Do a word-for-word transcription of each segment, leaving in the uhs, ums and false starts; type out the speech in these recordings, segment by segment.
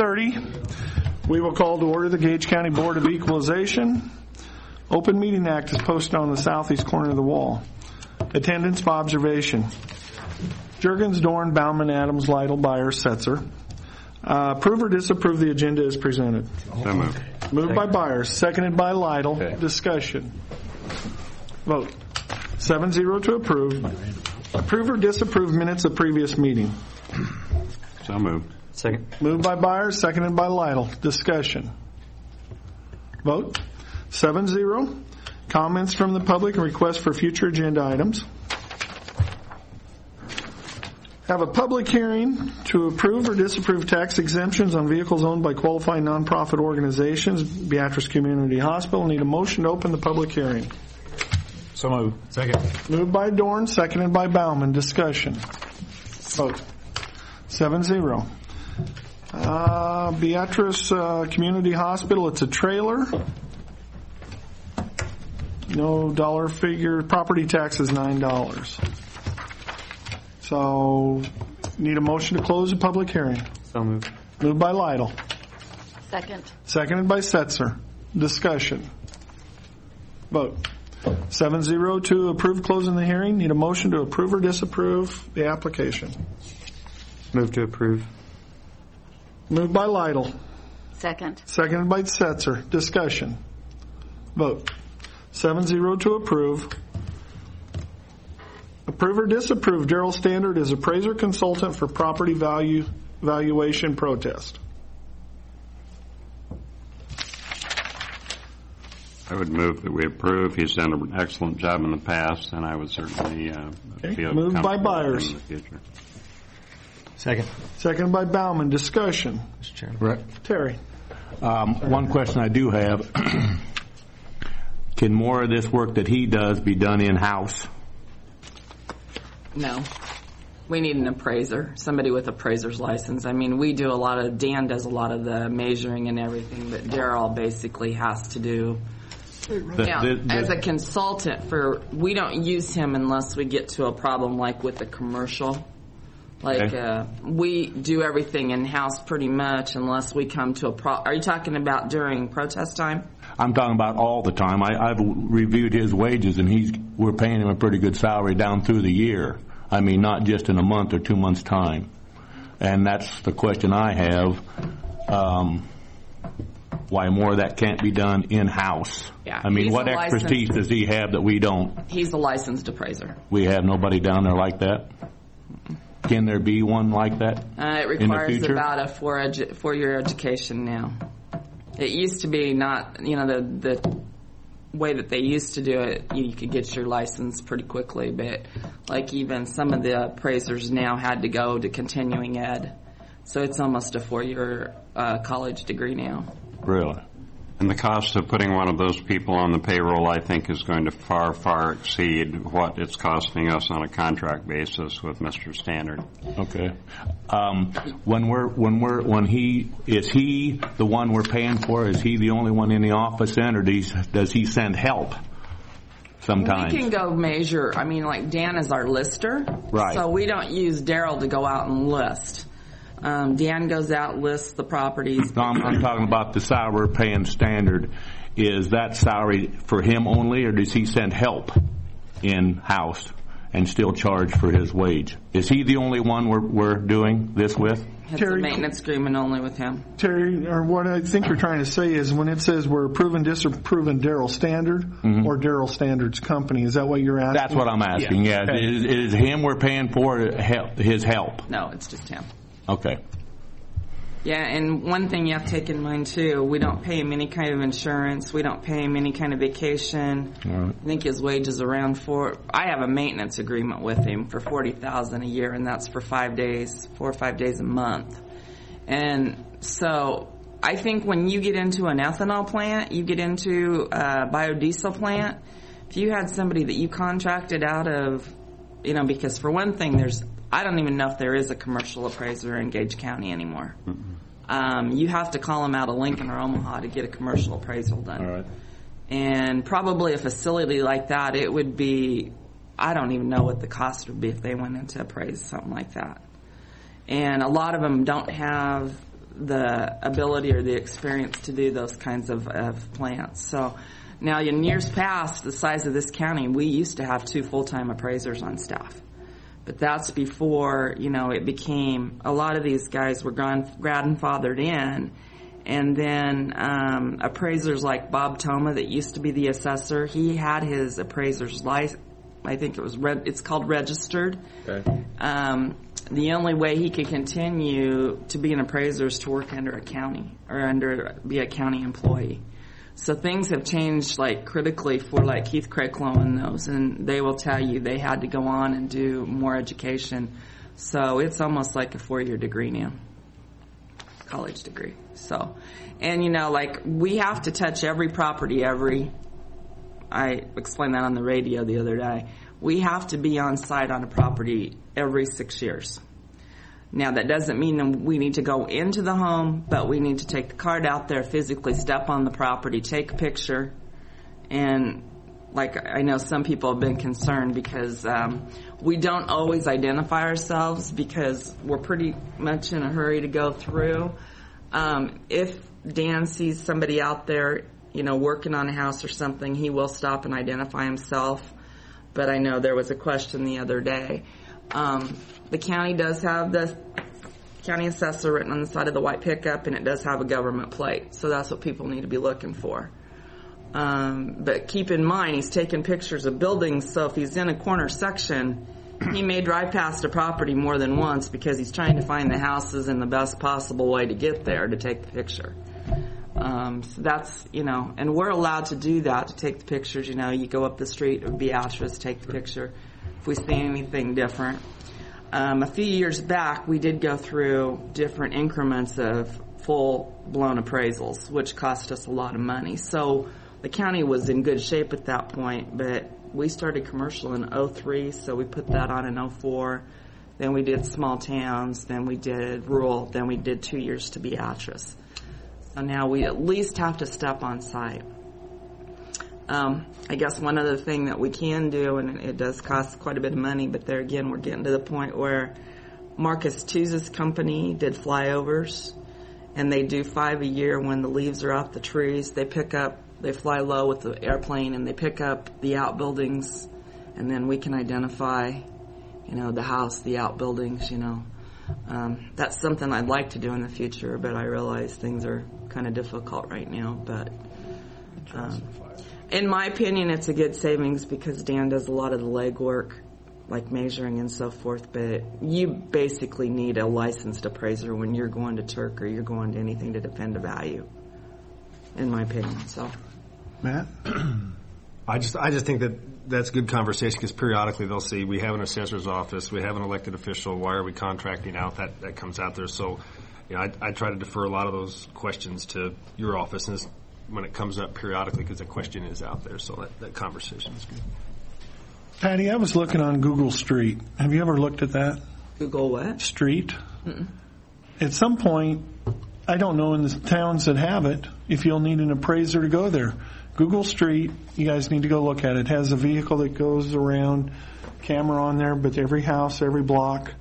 thirty, we will call to order the Gage County Board of Equalization. Open Meeting Act is posted on the southeast corner of the wall. Attendance by observation. Juergens, Dorn, Bauman, Adams, Lytle, Byers, Setzer. Uh, approve or disapprove the agenda as presented. So moved. Moved by Byers, seconded by Lytle. Okay. Discussion. Vote. seven zero to approve. Approve or disapprove minutes of previous meeting. So moved. Second. Moved by Byers, seconded by Lytle. Discussion. Vote. seven zero. Comments from the public and requests for future agenda items. Have a public hearing to approve or disapprove tax exemptions on vehicles owned by qualified nonprofit organizations, Beatrice Community Hospital. Need a motion to open the public hearing. So moved. Second. Moved by Dorn, seconded by Bauman. Discussion. Vote. seven zero. Uh, Beatrice uh, Community Hospital, it's a trailer. No dollar figure. Property tax is nine dollars. So, need a motion to close the public hearing. So moved. Moved by Lytle. Second. Seconded by Setzer. Discussion. Vote. seven zero to approve closing the hearing. Need a motion to approve or disapprove the application. Move to approve. Moved by Lytle. Second. Seconded by Setzer. Discussion. Vote. seven zero to approve. Approve or disapprove Darrell Standard as appraiser consultant for property value valuation protest. I would move that we approve. He's done an excellent job in the past, and I would certainly uh, Okay. feel Moved by comfortable with him Byers. in the future. Second. Seconded by Bauman. Discussion. Mister Chairman. Right. Terry. Um, one question I do have, can more of this work that he does be done in-house? No. We need an appraiser, somebody with appraiser's license. I mean, we do a lot of, Dan does a lot of the measuring and everything, but Darrell basically has to do. The- Now, the- the- as a consultant for, we don't use him unless we get to a problem like with the commercial. Like, Okay. uh, we do everything in-house pretty much unless we come to a pro, are you talking about during protest time? I'm talking about all the time. I, I've reviewed his wages, and he's we're paying him a pretty good salary down through the year. I mean, not just in a month or two months' time. And that's the question I have, um, why more of that can't be done in-house. Yeah, I mean, he's what a expertise licensed- does he have that we don't? He's a licensed appraiser. We have nobody down there like that? Can there be one like that Uh, it in the requires future? about a four edu- four-year education now. It used to be not, you know, the the way that they used to do it, you, you could get your license pretty quickly, but like even some of the appraisers now had to go to continuing ed. So it's almost a four-year uh, college degree now. Really? And the cost of putting one of those people on the payroll, I think, is going to far, far exceed what it's costing us on a contract basis with Mister Standard. Okay. Um, when we're when we're when he is he the one we're paying for? Is he the only one in the office then, or does he, does he send help sometimes? We can go measure. I mean, like Dan is our lister, Right. So we don't use Darrell to go out and list. Um, Dan goes out, lists the properties. No, I'm, I'm talking about the salary we're paying Standard. Is that salary for him only, or does he send help in-house and still charge for his wage? Is he the only one we're, we're doing this with? It's Terry- a maintenance agreement only with him. Terry, or what I think you're trying to say is when it says we're approving, disapproving Darrell Standard or Darrell Standard's company, is that what you're asking? That's what I'm asking, yeah. Okay. Is, is him we're paying for help, his help? No, it's just him. Okay. Yeah, and one thing you have to take in mind, too, we don't pay him any kind of insurance. We don't pay him any kind of vacation. All right. I think his wage is around four. I have a maintenance agreement with him for forty thousand dollars a year, and that's for five days, four or five days a month. And so I think when you get into an ethanol plant, you get into a biodiesel plant, if you had somebody that you contracted out of, you know, because for one thing, there's, I don't even know if there is a commercial appraiser in Gage County anymore. Mm-hmm. Um, you have to call them out of Lincoln or Omaha to get a commercial appraisal done. All right. And probably a facility like that, it would be, I don't even know what the cost would be if they went into appraise something like that. And a lot of them don't have the ability or the experience to do those kinds of, of plants. So now in years past, the size of this county, we used to have two full-time appraisers on staff. But that's before, you know, it became, a lot of these guys were grand, grandfathered in. And then um, appraisers like Bob Toma, that used to be the assessor, he had his appraiser's license. I think it was, reg- it's called registered. Okay. Um, the only way he could continue to be an appraiser is to work under a county or under, be a county employee. So things have changed like critically for like Keith Craiglow and those, and they will tell you they had to go on and do more education. So it's almost like a four-year degree now, college degree. So, and you know, like we have to touch every property every, I explained that on the radio the other day. We have to be on site on a property every six years. Now, that doesn't mean that we need to go into the home, but we need to take the card out there, physically step on the property, take a picture. And like I know some people have been concerned because um, we don't always identify ourselves because we're pretty much in a hurry to go through. Um, if Dan sees somebody out there, you know, working on a house or something, he will stop and identify himself. But I know there was a question the other day. Um, the county does have the county assessor written on the side of the white pickup, and it does have a government plate. So that's what people need to be looking for. Um, but keep in mind, he's taking pictures of buildings, so if he's in a corner section, he may drive past a property more than once because he's trying to find the houses in the best possible way to get there to take the picture. Um, so that's, you know, and we're allowed to do that, to take the pictures. You know, you go up the street of Beatrice, take the picture if we see anything different. Um, a few years back, we did go through different increments of full-blown appraisals, which cost us a lot of money. So the county was in good shape at that point, but we started commercial in oh three, so we put that on in oh four. Then we did small towns, then we did rural, then we did two years to Beatrice. So now we at least have to step on site. Um, I guess one other thing that we can do, and it does cost quite a bit of money, but there again, we're getting to the point where Marcus Tooze's company did flyovers, and they do five a year when the leaves are off the trees. They pick up, they fly low with the airplane, and they pick up the outbuildings, and then we can identify, you know, the house, the outbuildings, you know. Um, that's something I'd like to do in the future, but I realize things are kind of difficult right now. But um, in my opinion, it's a good savings because Dan does a lot of the legwork, like measuring and so forth. But you basically need a licensed appraiser when you're going to Turk or you're going to anything to defend a value, in my opinion. So, Matt? I just I just think that that's good conversation because periodically they'll see we have an assessor's office, we have an elected official, why are we contracting out? That that comes out there. So, you know, I, I try to defer a lot of those questions to your office when it comes up periodically because the question is out there. So that, that conversation is good. Patty, I was looking on Google Street. Have you ever looked at that? Google what? Street. Mm-mm. At some point, I don't know in the towns that have it, if you'll need an appraiser to go there. Google Street, you guys need to go look at it. It has a vehicle that goes around, camera on there, but every house, every block.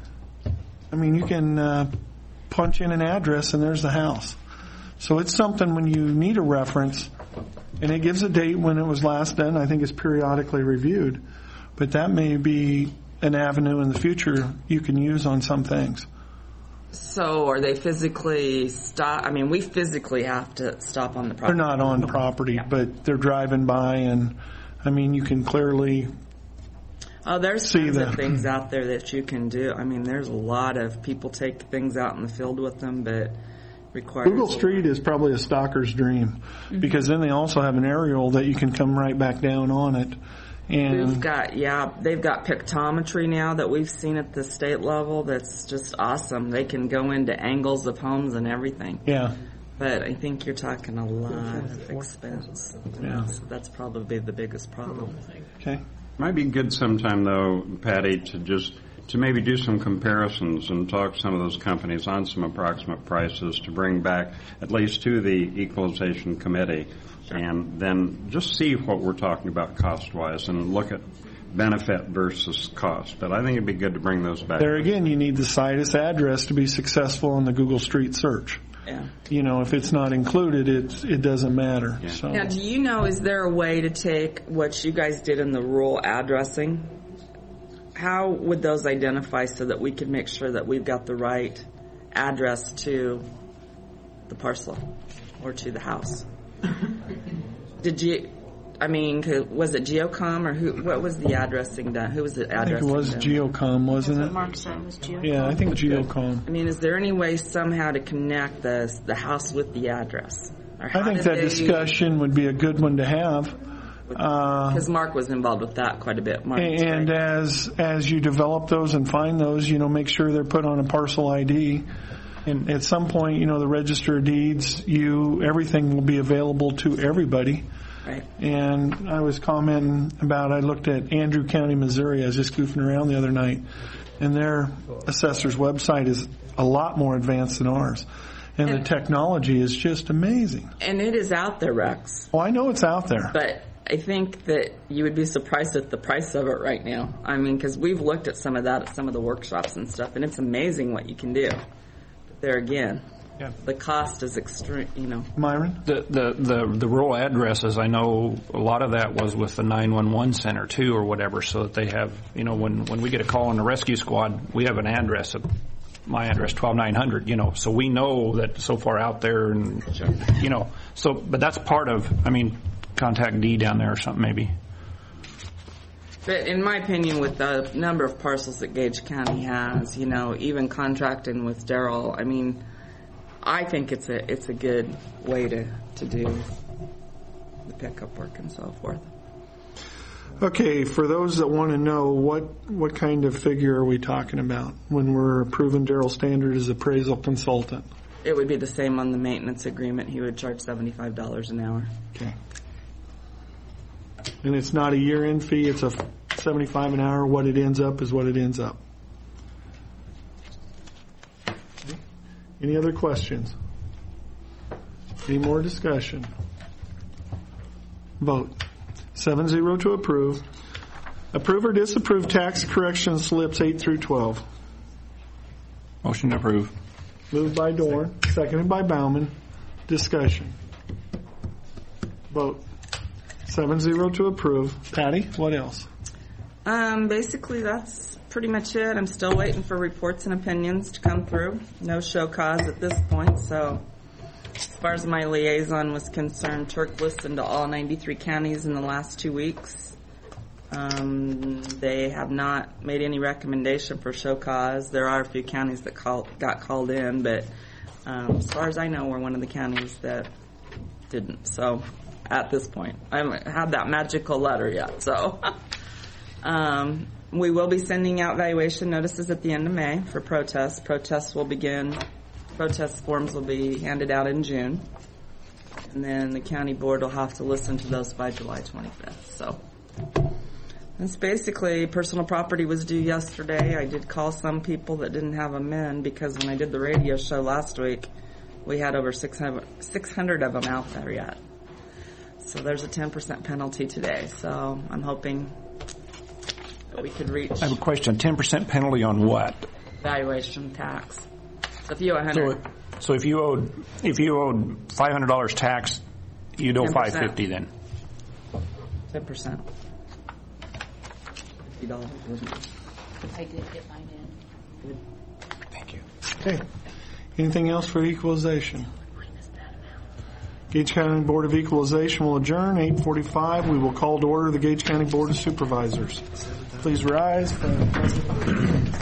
I mean, you can uh, punch in an address and there's the house. So it's something when you need a reference, and it gives a date when it was last done. I think it's periodically reviewed. But that may be an avenue in the future you can use on some things. So are they physically stop? I mean, we physically have to stop on the property. They're not on property, but they're driving by, and I mean, you can clearly Oh, there's see tons the of things out there that you can do. I mean, there's a lot of people take things out in the field with them, but requires Google Street is probably a stalker's dream, mm-hmm. because then they also have an aerial that you can come right back down on it. And we've got, yeah, they've got pictometry now that we've seen at the state level that's just awesome. They can go into angles of homes and everything. Yeah. But I think you're talking a lot of expense. Yeah. So that's probably the biggest problem. Okay. Might be good sometime, though, Patty, to just to maybe do some comparisons and talk to some of those companies on some approximate prices to bring back at least to the Equalization Committee. Sure. And then just see what we're talking about cost-wise and look at benefit versus cost. But I think it'd be good to bring those back. There again, you need the situs address to be successful in the Google Street search. Yeah. You know, if it's not included, it it doesn't matter. Yeah. So. Now, do you know, is there a way to take what you guys did in the rural addressing? How would those identify so that we could make sure that we've got the right address to the parcel or to the house? Did you, I mean, was it Geocom or who? What was the addressing done? Who was the I think addressing it was done? Geocom, wasn't it? Mark said was Geo. Yeah, I think Geocom. I mean, is there any way somehow to connect the the house with the address? Or how I think did that they- discussion would be a good one to have. Uh, Because Mark was involved with that quite a bit. Mark, and as as you develop those and find those, you know, make sure they're put on a parcel I D. And at some point, you know, the Register of Deeds, you everything will be available to everybody. right. And I was commenting about, I looked at Andrew County, Missouri. I was just goofing around the other night, and their assessor's website is a lot more advanced than ours. And the And- technology is just amazing. And it is out there, Rex. Oh, I know it's out there. But I think that you would be surprised at the price of it right now. I mean, because we've looked at some of that at some of the workshops and stuff, and it's amazing what you can do. But there again, Yeah. the cost is extreme, you know. Myron? The, the, the, the rural addresses, I know a lot of that was with the nine one one center too or whatever, so that they have, you know, when, when we get a call on the rescue squad, we have an address, of my address, twelve nine hundred, you know, so we know that so far out there and, you know, so, but that's part of, I mean, contact D down there or something maybe. But in my opinion, with the number of parcels that Gage County has, you know, even contracting with Darrell, I mean, I think it's a it's a good way to, to do the pickup work and so forth. Okay, for those that want to know, what what kind of figure are we talking about when we're approving Daryl Standard as appraisal consultant? It would be the same on the maintenance agreement. He would charge seventy-five dollars an hour. Okay. And it's not a year-end fee, it's a seventy-five an hour. What it ends up is what it ends up. Any other questions? Any more discussion? Vote. Seven zero to approve. Approve or disapprove tax correction slips eight through twelve. Motion to approve. Moved by Dorn, seconded by Bauman. Discussion. Vote. Seven zero to approve. Patty, what else? Um, basically, that's pretty much it. I'm still waiting for reports and opinions to come through. No show cause at this point, so as far as my liaison was concerned, Turk listened to all ninety-three counties in the last two weeks. Um, they have not made any recommendation for show cause. There are a few counties that call, got called in, but um, as far as I know, we're one of the counties that didn't. So at this point, I haven't had that magical letter yet. So um, we will be sending out valuation notices at the end of May for protests. Protests will begin. Protest forms will be handed out in June, and then the county board will have to listen to those by July twenty-fifth. So that's basically, personal property was due yesterday. I did call some people that didn't have them in because when I did the radio show last week, we had over six hundred of them out there yet. So there's a ten percent penalty today. So I'm hoping that we could reach I have a question. ten percent penalty on what? valuation tax. So if you owe one So, hundred, so if you owed if you owed five hundred dollars tax, you'd owe ten five percent. fifty then. ten percent. fifty dollars, wasn't it? I did get mine in. Thank you. Okay. Anything else for equalization? Gage County Board of Equalization will adjourn eight forty-five. We will call to order the Gage County Board of Supervisors. Please rise for